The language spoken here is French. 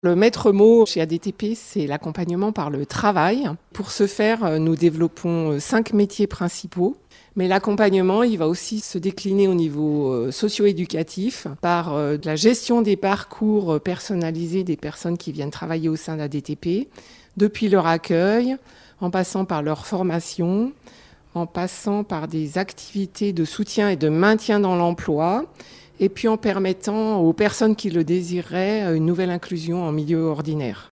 Le maître mot chez ADTP, c'est l'accompagnement par le travail. Pour ce faire, nous développons 5 métiers principaux. Mais l'accompagnement, il va aussi se décliner au niveau socio-éducatif par de la gestion des parcours personnalisés des personnes qui viennent travailler au sein d'ADTP, depuis leur accueil, en passant par leur formation, en passant par des activités de soutien et de maintien dans l'emploi, et puis en permettant aux personnes qui le désireraient une nouvelle inclusion en milieu ordinaire.